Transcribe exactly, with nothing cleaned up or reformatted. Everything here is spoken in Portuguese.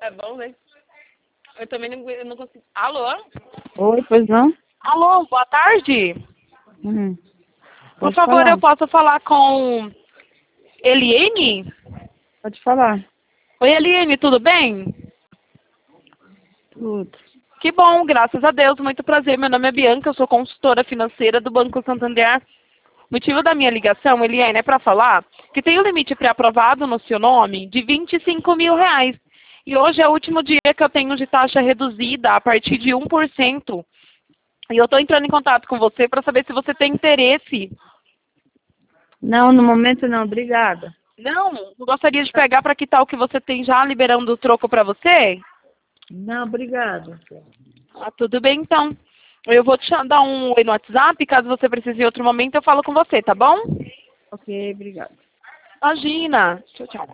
É bom, né? Eu também não, eu não consigo. Alô? Oi, pois não? Alô, boa tarde. Hum, Por pode favor, falar. eu posso falar com Eliane? Pode falar. Oi, Eliane, tudo bem? Tudo. Que bom, graças a Deus, muito prazer. Meu nome é Bianca, eu sou consultora financeira do Banco Santander. O motivo da minha ligação, Eliane, é para falar que tem um limite pré-aprovado no seu nome de vinte e cinco mil reais. E hoje é o último dia que eu tenho de taxa reduzida a partir de um por cento. E eu estou entrando em contato com você para saber se você tem interesse. Não, no momento não, obrigada. Não, eu gostaria de pegar para quitar o que você tem já, liberando o troco para você? Não, obrigada. Ah, tudo bem, então. Eu vou te dar um oi no WhatsApp, caso você precise em outro momento, eu falo com você, tá bom? Ok, obrigada. Imagina. Tchau, tchau.